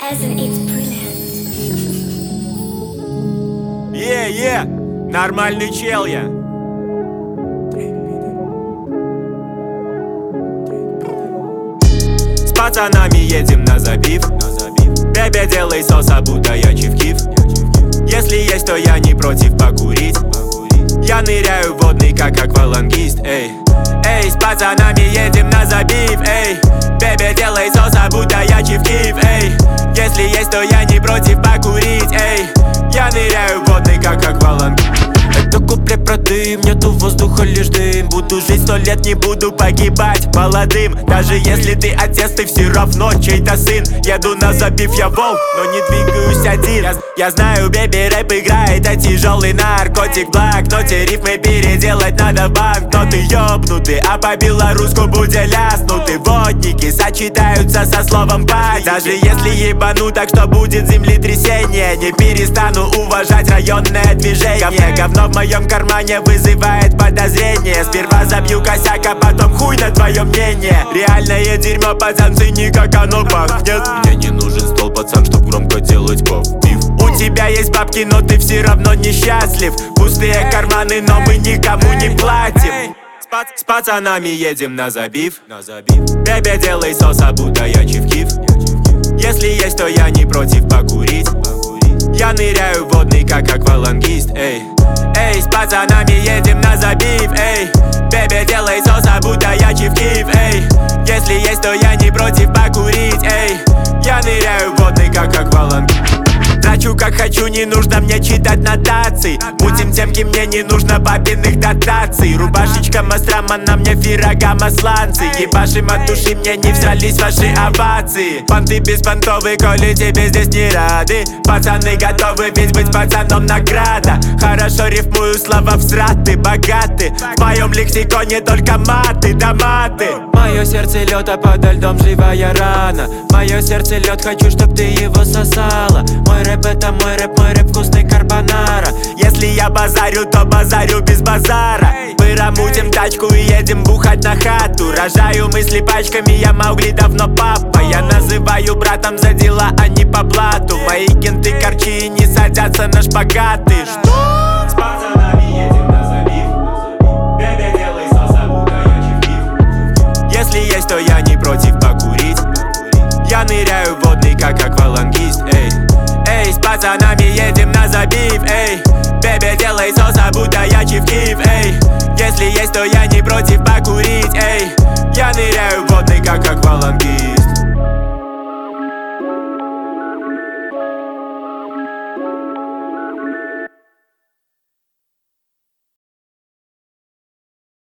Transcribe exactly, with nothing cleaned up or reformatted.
hasn't, it's brilliant. Yeah, yeah, нормальный чел я. С пацанами едем на забив. Бебе, делай соса, будто я чиф-киф. Если есть, то я не против покурить. Я ныряю в водный, как аквалангист. Эй, эй, с пацанами едем на забив. Эй, бебе, делай соса, будто я чиф-киф. Эй, если есть, то я не против покурить. Эй, я ныряю в водный, как аквалангист. Это куплет-продым, нету воздуха, лишь дым. Буду жить сто лет, не буду погибать молодым. Даже если ты отец, ты все равно чей-то сын. Еду на забив, я волк, но не двигаюсь один. Я, я знаю, беби, рэп играет, а тяжелый наркотик. Блокноте рифмы переделать надо в банк. Но ты ёбнутый, а по-белорусски буде ляснутый. Водники сочетаются со словом пати. Даже если ебану, так что будет землетрясение, не перестану уважать районное движение. Говно в моем кармане вызывает подозрение. Сперва забью косяк, а потом хуй на твое мнение. Реальное дерьмо, пацан, цени, как оно пахнет. Мне не нужен стол, пацан, чтоб громко делать пив. У тебя есть бабки, но ты все равно несчастлив. Пустые карманы, но мы никому не платим. С пацанами едем на забив. Бебе, делай соса, будто я чиф-киф. Если есть, то я не против покурить. Я ныряю в водный, как аквалангист. Эй, эй, с пацанами едем на забив. Эй, бебе, делай соса, будто я чиф-киф. Эй, если есть, то я не против покурить. Эй, я ныряю в водный, как аквалангист. Трачу как хочу, не нужно мне читать нотации. Мутим темки, мне не нужно бабиных дотаций. Рубашечка Мастрама, на мне фирогама сланцы. Ебашим от души, мне не всрались ваши овации. Понты беспонтовые, коли тебе здесь не рады. Пацаны готовы, ведь быть пацаном награда. Хорошо рифмую, слова всраты, богаты. В моем лексиконе только маты да маты. Мое сердце лед, а подо льдом живая рана. Мое сердце лед, хочу, чтоб ты его сосала. Мой рэп это мой рэп, мой рэп вкусный карбонара. Если я базарю, то базарю без базара. Мы рамутим тачку и едем бухать на хату. Рожаю мысли пачками, я Маугли давно папа. Я называю братом за дела, а не по блату. Мои кенты корчи не садятся на шпагаты. Что? С пацанами едем на забив. Бебе, делай соса, будто я чиф-киф. Если есть, то я не против покурить. Я ныряю в водный, как аквалангист. Эй, эй, с пацанами едем на забив. Эй, бебе, делай соса, будто я чиф-киф. Эй, если есть, то я не против покурить. Эй, я ныряю в водный, как аквалангист.